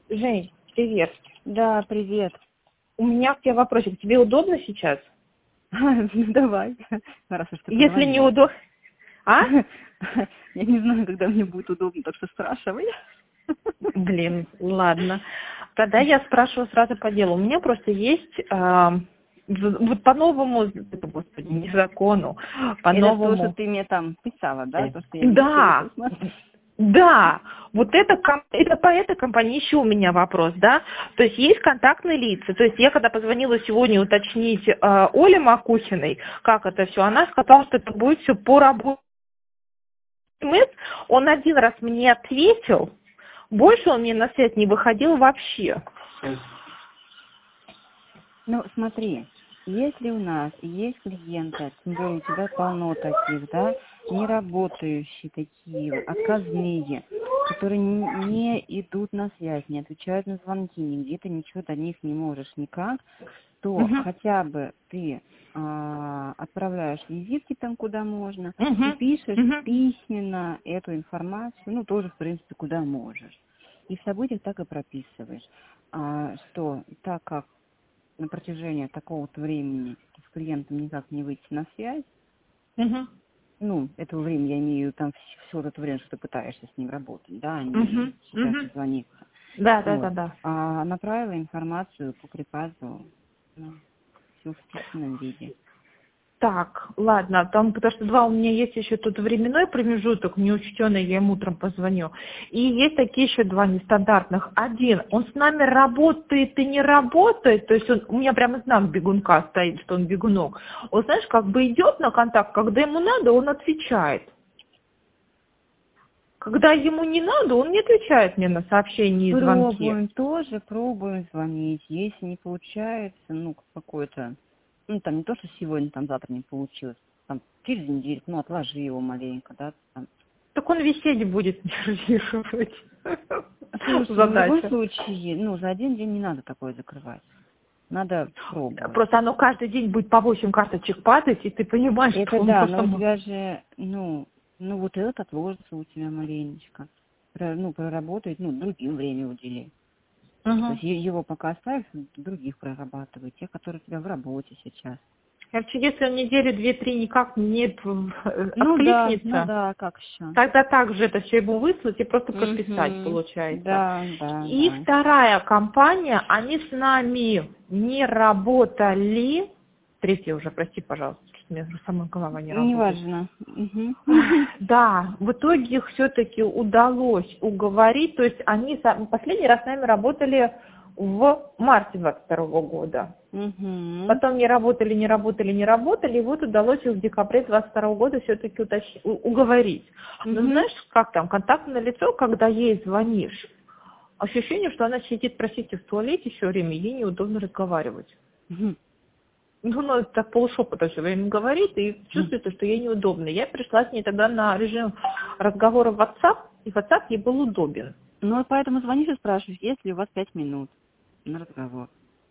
Жень, привет. Да, привет. У меня к тебе вопросик. Тебе удобно сейчас? Ну давай, раз уж ты Если не позвонила. удобно... А? Я не знаю, когда мне будет удобно, так что спрашивай. Блин, ладно. Тогда я спрашиваю сразу по делу. У меня просто есть... вот по новому, господи, не закону, по Это то, что новому... ты мне там писала, да? То, что я не успела Да, посмотреть. да, вот это по этой компании еще у меня вопрос, да, то есть контактные лица, то есть я когда позвонила сегодня уточнить Оле Макухиной, как это все, она сказала, что это будет все по работе. Он один раз мне ответил, больше он мне на связь не выходил вообще. Ну, смотри, если у нас есть клиенты, тем более у тебя полно таких, да, не работающие такие, отказные, которые не идут на связь, не отвечают на звонки, нигде ты ничего до них не можешь никак, то Мгм, хотя бы ты отправляешь визитки там, куда можно, и мгм, пишешь мгм. письменно эту информацию, ну, тоже, в принципе, куда можешь. И в событиях так и прописываешь, что так как на протяжении такого-то времени с клиентом никак не выйти на связь, Мгм. ну, этого времени я имею там все это время, что ты пытаешься с ним работать, да, а не Мгм. сейчас Мгм. созвониться. Да, да, да, Вот. да. А направила информацию по приказу, ну, все в письменном виде. Так, ладно, там, потому что два у меня есть еще тут временной промежуток, неучтенный, я ему утром позвоню. И есть такие еще два нестандартных. Один, он с нами работает и не работает, то есть у меня прямо знак бегунка стоит, что он бегунок. Он, знаешь, как бы идет на контакт, когда ему надо, он отвечает. Когда ему не надо, он не отвечает мне на сообщения и звонки. Пробуем звонить. Если не получается, ну, какой-то, ну, там не то, что сегодня, там завтра не получилось, там через неделю, ну, отложи его маленько, да, там. Так он висеть будет нервировать. Слушай, ну, в любом Задача. случае, ну, за один день не надо такое закрывать. Надо пробовать. Просто оно каждый день будет по 8 карточек падать, и ты понимаешь, Это что он да, просто... но у тебя же, ну вот этот отложится у тебя маленечко. Ну, проработает, ну, другим время удели. То Угу. есть его пока оставишь, других прорабатывай, те, которые у тебя в работе сейчас. Короче, если он недели 2-3 никак не Ну откликнется, да, как еще? тогда также это все ему выслать и просто подписать, Угу. получается. Да, да, И да. вторая компания, они с нами не работали. Третья уже, прости, пожалуйста, что у меня уже сама голова не работает. Неважно. Угу. Да, в итоге их все-таки удалось уговорить, то есть они последний раз с нами работали в марте 22 года. Угу. Потом не работали, не работали, не работали, и вот удалось их в декабре 22 года все-таки уговорить. Но Угу. знаешь, как там, контактное лицо, когда ей звонишь, ощущение, что она сидит, простите, в туалете все время, ей неудобно разговаривать. Ну, она так полушепота все время говорит, и чувствуется, что ей неудобно. Я пришла с ней тогда на режим разговора в WhatsApp, и WhatsApp ей был удобен. Ну, вот поэтому звонишь и спрашиваешь, есть ли у вас 5 минут на разговор.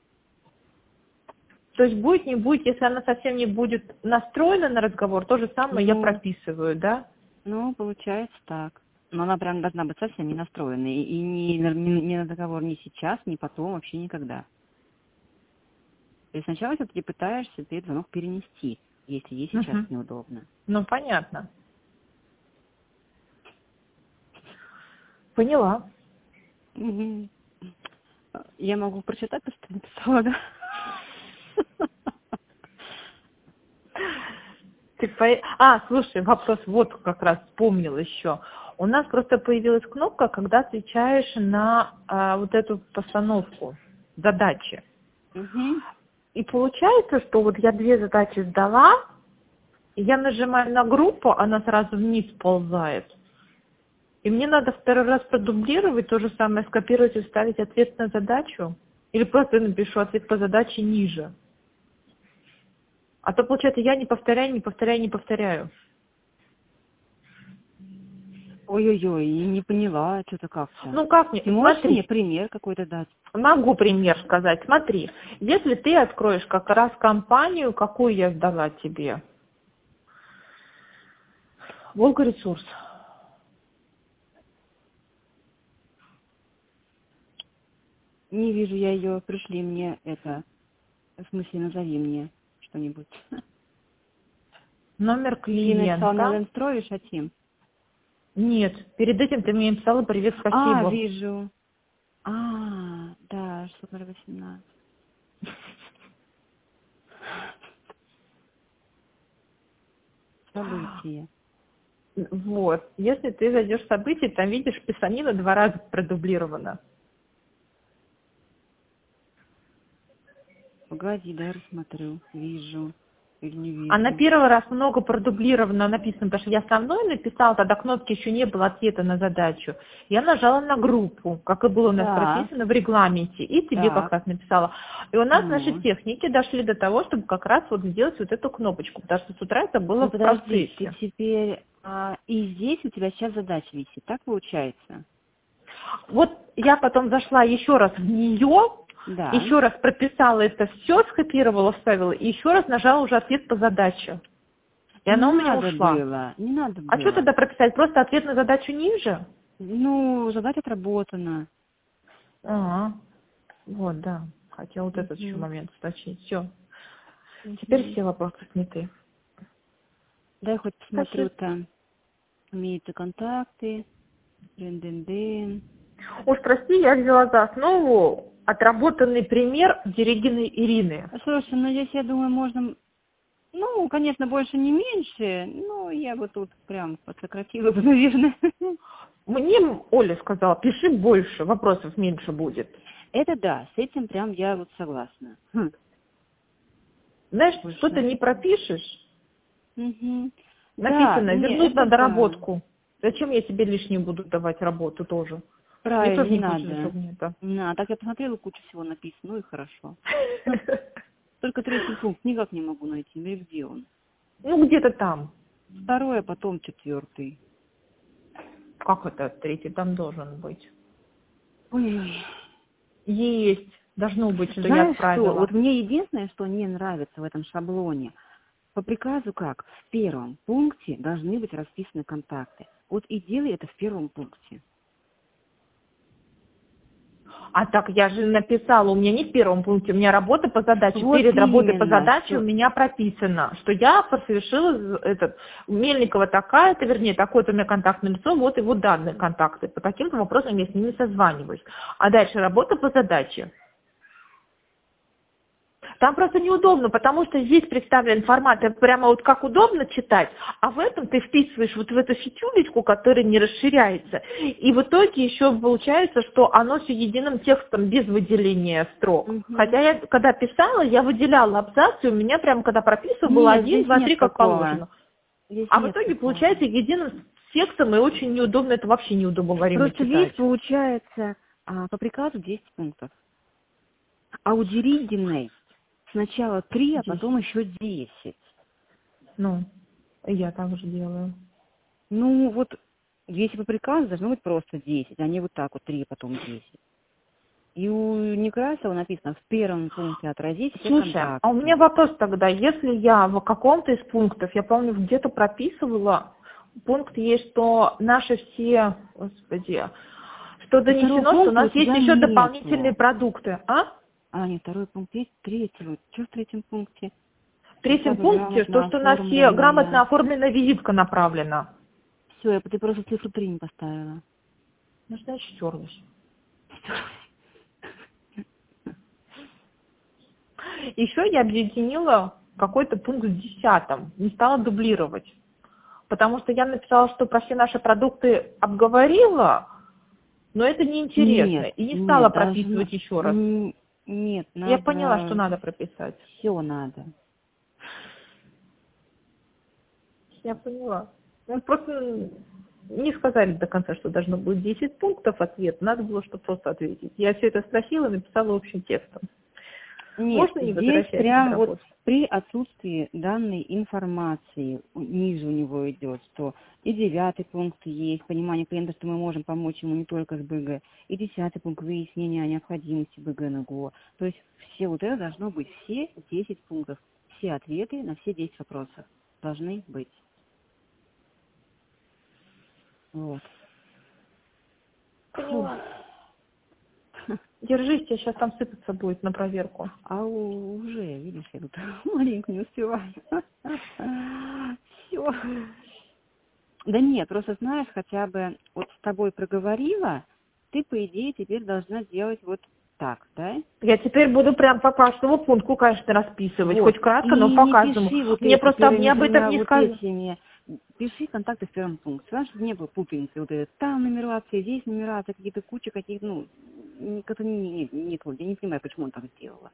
То есть будет, не будет, если она совсем не будет настроена на разговор, то же самое я Ну, прописываю, да? получается так. Но она прям должна быть совсем не настроена. И ни на договор ни сейчас, ни потом, вообще никогда. То есть сначала ты пытаешься ты звонок перенести, если ей сейчас Мгм. неудобно. Ну, понятно. Поняла. Мгм. Я могу прочитать то, что ты написала, да? Слушай, вопрос вот как раз вспомнил еще. У нас просто появилась кнопка, когда отвечаешь на вот эту постановку задачи. Мгм. И получается, что вот я 2 задачи сдала, и я нажимаю на группу, она сразу вниз ползает. И мне надо второй раз продублировать, то же самое скопировать и вставить ответ на задачу. Или просто напишу ответ по задаче ниже. А то, получается, я не повторяю, не повторяю, не повторяю. Ой-ой-ой, я не поняла, что-то как-то. Ну как мне? Ты можешь мне Смотри, пример какой-то дать? могу пример сказать. Смотри, если ты откроешь как раз компанию, какую я сдала тебе, Волгоресурс. Не вижу я ее. Пришли мне это. В смысле, назови мне что-нибудь. Номер Ты написал на клиента. Ленстрой, Шатим? Нет, перед этим ты мне написала привет, А, спасибо. вижу. А, да, 618. Событие. Вот. Если ты зайдешь в события, там видишь, писанина 2 раза продублирована. Погоди, да, рассмотрю. Вижу. Или не А на вижу. первый раз много продублировано написано, потому что я основной написала, тогда кнопки еще не было ответа на задачу. Я нажала на группу, как и было у нас Так, прописано в регламенте, и тебе как так. раз написала. И у нас наши Ну, техники дошли до того, чтобы как раз вот сделать вот эту кнопочку, потому что с утра это было ну в подожди, ты процессе. теперь... и здесь у тебя сейчас задача висит, так получается? Вот я потом зашла еще раз в нее, Да. еще раз прописала это все, скопировала, вставила, и еще раз нажала уже ответ по задаче. И Не она у меня надо ушла. было, не надо А что было. тогда прописать? Просто ответ на задачу ниже? Ну, задача отработана. А, вот, да. Хотела вот этот еще Мгм. момент уточнить. Все. Теперь Мгм. все вопросы сняты. Дай хоть Спасибо. посмотрю там. Имеются контакты. Дын-дын-дын. Уж прости, я взяла за основу отработанный пример Дерегиной Ирины. Слушай, ну здесь, я думаю, можно... Ну, конечно, больше не меньше. Ну, я бы тут прям подсократила бы, наверное. Мне Оля сказала, пиши больше, вопросов меньше будет. Это да, с этим прям я вот согласна. Знаешь, что-то Больше. не пропишешь, Мгм. Да, написано не, вернуть на это да. доработку. Зачем я тебе лишнюю буду давать работу тоже? Мне Правильно, тоже не не хочется, надо. чтобы мне это. Не надо. Так я посмотрела, кучу всего написано, ну и хорошо. Только третий пункт никак не могу найти. Ну и где он? Ну, где-то там. Второй, а потом четвертый. Как это третий там должен быть? Ой. Есть. Должно быть, что я Знаешь что? отправила. Вот мне единственное, что не нравится в этом шаблоне. По приказу как? В первом пункте должны быть расписаны контакты. Вот и делай это в первом пункте. А так я же написала, у меня не в первом пункте, у меня работа по задаче. Вот Перед работой по именно, задаче у что... меня прописано, что я совершила этот, Мельникова такая-то, вернее, такое-то у меня контактное лицо, вот его данные контакты. По таким-то вопросам я с ними созваниваюсь. А дальше работа по задаче. Там просто неудобно, потому что здесь представлен формат, это прямо вот как удобно читать, а в этом ты вписываешь вот в эту фитюлечку, которая не расширяется. И в итоге еще получается, что оно все единым текстом без выделения строк. Мгм. Хотя я, когда писала, я выделяла абзацы, у меня прямо, когда прописывала, было Нет, 1, здесь 2, 3, нет как такого. положено. Здесь А в нет итоге такого. получается единым текстом, и очень неудобно, это вообще неудобоваримо Просто здесь читать. получается по приказу 10 пунктов. А у Деридиной сначала 3, а 10. потом еще 10. Ну, я так же делаю. Ну вот, если по приказу должно быть просто 10, а не вот так вот 3, а потом 10. И у Некрасова написано в первом пункте отразить все Слушай, а у меня контакты. вопрос тогда, если я в каком-то из пунктов, я помню, где-то прописывала, пункт есть, что наши все, господи, что И второго донесено, что у пункта у нас есть тебя еще дополнительные нету. продукты, а? А, нет, второй пункт есть, третий. Что в третьем пункте? В третьем Присяга пункте, то, грамотно что у нас все грамотно оформленная. оформленная визитка направлена. Все, ты просто цифру 3 не поставила. Ну, значит, стерлась. Еще я объединила какой-то пункт с 10, не стала дублировать. Потому что я написала, что про все наши продукты обговорила, но это неинтересно. Нет, И не стала нет, должно... прописывать еще раз. Нет, Я поняла, что надо... надо прописать. Все надо. Я поняла. Ну, просто не сказали до конца, что должно быть 10 пунктов ответ. Надо было, чтобы просто ответить. Я все это спросила, написала общим текстом. Нет, Можно не здесь возвращать к прям вот работе? при отсутствии данной информации ниже у него идет, что и 9 пункт есть, понимание клиента, что мы можем помочь ему не только с БГ, и 10 пункт выяснения о необходимости БГ на ГО. То есть все вот это должно быть, все 10 пунктов, все ответы на все 10 вопросов должны быть. Вот. Фу. Поняла. Держись, тебе сейчас там сыпаться будет на проверку. Уже, видишь, я тут маленько не успеваю. Все. Да нет, просто знаешь, хотя бы вот с тобой проговорила, ты, по идее, теперь должна делать вот так, да? Я теперь буду прям по каждому пункту, конечно, расписывать. Вот. Хоть кратко, И но по не каждому. пиши вот Мне эти просто первыми мне об этом тремя не вот сказали. этими. Пиши контакты в первом пункте. Знаешь, чтобы не было путаницы. Вот это там нумерация, здесь нумерация, какие-то куча каких-то, ну, как-то не то. Я не понимаю, почему он так сделала.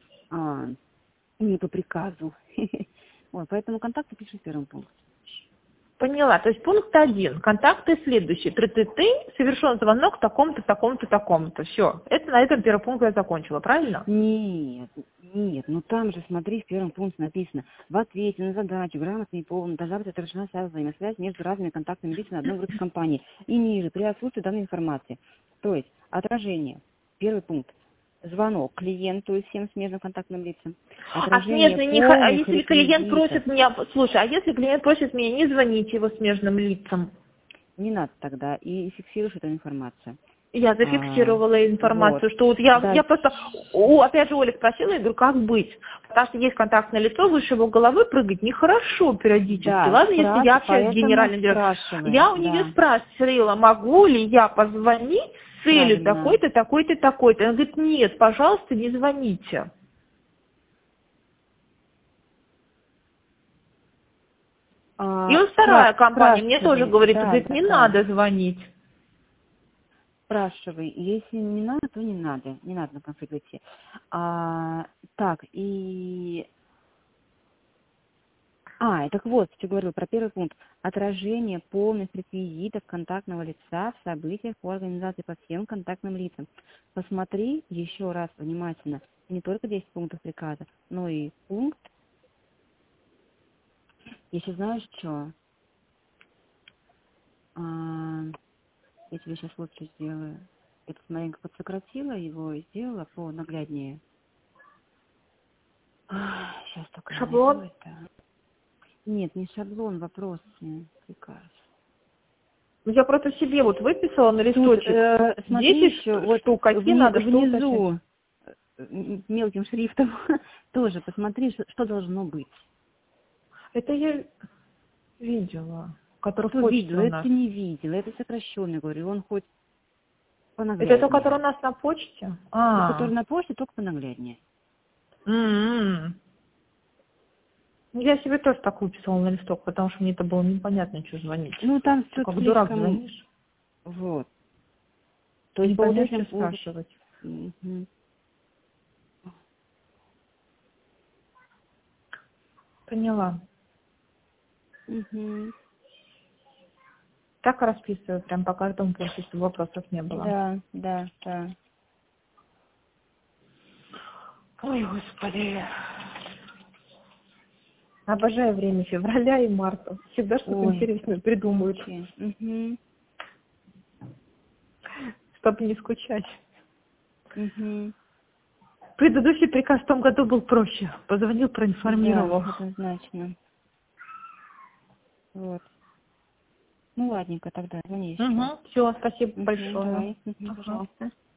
Не по приказу. Вот, поэтому контакты пиши в первом пункте. Поняла. То есть пункт 1. Контакты следующие. Ты совершен звонок такому-то, такому-то, такому-то. Все. Это на этом первый пункт я закончила, правильно? Нет, ну там же, смотри, в первом пункте написано: в ответе на задачу грамотно и полно должна быть отражена вся взаимосвязь между разными контактными лицами одной группы компании. И ниже, при отсутствии данной информации. То есть, отражение. Первый пункт. Звонок клиенту и всем смежным контактным лицам. А Отражение смежный не... А полных если клиент реквизитов. просит меня... Слушай, а если клиент просит меня не звонить его смежным лицам? Не надо тогда. И фиксируешь эту информацию. Я зафиксировала Вот. информацию, что вот я Да. просто, опять же, Оля спросила, я говорю, как быть? Потому что есть контактное лицо, выше его головы прыгать нехорошо периодически. Да, Ладно, если я общаюсь с поэтому генеральным директором. спрашивай, Я у нее да, спросила, могу ли я позвонить с целью правильно. такой-то, такой-то, такой-то. Она говорит, нет, пожалуйста, не звоните. И вот вторая компания мне тоже Спрашивай, говорит, да, говорит, да, не да. надо звонить. Спрашивай. Если не надо, то не надо. Не надо на конфликт идти. Так, так вот, что говорю про первый пункт. Отражение полных реквизитов контактного лица в событиях по организации по всем контактным лицам. Посмотри еще раз внимательно не только 10 пунктов приказа, но и пункт. Если знаешь что, я тебе сейчас лучше сделаю. Я тут маленько подсократила его и сделала понагляднее. Сейчас только я найду Шаблон? это. Нет, не шаблон, вопросы, приказ. Ну, я просто себе вот выписала на Тут, листочек смотри 10 еще, вот штук, какие надо, что уточнять. внизу мелким шрифтом тоже посмотри, что должно быть. Это я видела, который в Кто почте видел, у это нас. ты не видел, это сокращенный, говорю, он хоть Это то, понагляднее. который у нас на почте? Тот, который на почте, только понагляднее. М-м. Ну, я себе тоже так выписала на листок, потому что мне это было непонятно, что звонить. Ну, там Ты все как дурак слишком, звонишь, вот. То есть не по вот поймешь, этим что спрашивать. Мгм. Поняла. Мгм. Так расписываю, прям по каждому пункту, чтобы вопросов не было. Да. Ой, Господи. Обожаю время февраля и марта. Всегда что-то Ой, интересное придумают, вообще. Мгм. чтобы не скучать. Мгм. Предыдущий приказ в том году был проще. Позвонил, проинформировал. Да, однозначно. Вот. Ну, ладненько тогда, звони еще. Угу. Все, спасибо Угу, большое. давай, Ага. пожалуйста.